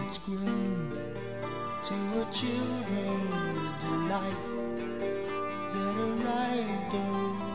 it's grown to a children's delight that arrived